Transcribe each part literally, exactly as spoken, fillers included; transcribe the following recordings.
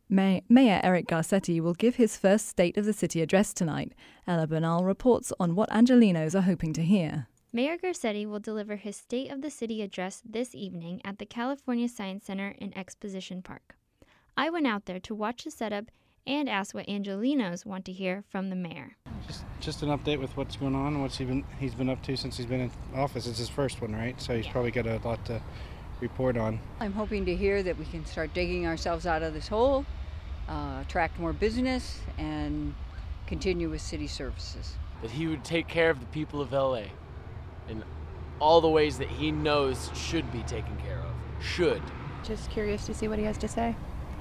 May- Mayor Eric Garcetti will give his first State of the City address tonight. Ella Bernal reports on what Angelenos are hoping to hear. Mayor Garcetti will deliver his State of the City address this evening at the California Science Center in Exposition Park. I went out there to watch the setup and ask what Angelenos want to hear from the mayor. Just, just an update with what's going on and what's he been, he's been up to since he's been in office. It's his first one, right? So he's probably got a lot to report on. I'm hoping to hear that we can start digging ourselves out of this hole, uh, attract more business, and continue with city services. That he would take care of the people of L A in all the ways that he knows should be taken care of. Should. Just curious to see what he has to say.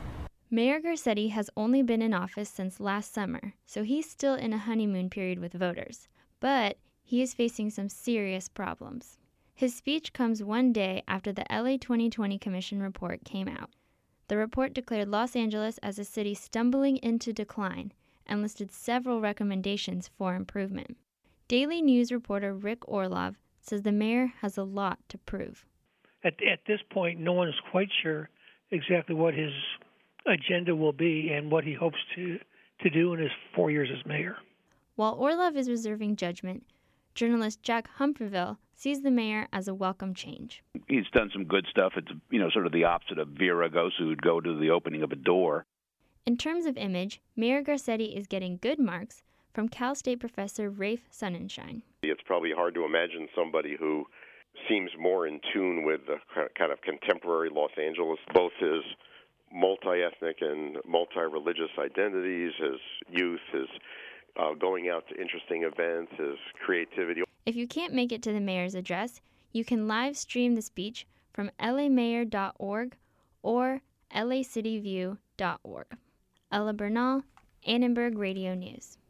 Mayor Garcetti has only been in office since last summer, so he's still in a honeymoon period with voters. But he is facing some serious problems. His speech comes one day after the L A twenty twenty Commission report came out. The report declared Los Angeles as a city stumbling into decline and listed several recommendations for improvement. Daily News reporter Rick Orlov says the mayor has a lot to prove. At, at this point, no one is quite sure exactly what his agenda will be and what he hopes to, to do in his four years as mayor. While Orlov is reserving judgment, journalist Jack Humperville sees the mayor as a welcome change. He's done some good stuff. It's, you know, sort of the opposite of Vera Gosu, who'd go to the opening of a door. In terms of image, Mayor Garcetti is getting good marks from Cal State professor Rafe Sonnenschein. It's probably hard to imagine somebody who seems more in tune with the kind of contemporary Los Angeles, both his multi-ethnic and multi-religious identities, his youth, his uh, going out to interesting events, his creativity. If you can't make it to the mayor's address, you can live stream the speech from L A mayor dot org or L A city view dot org. Ella Bernal, Annenberg Radio News.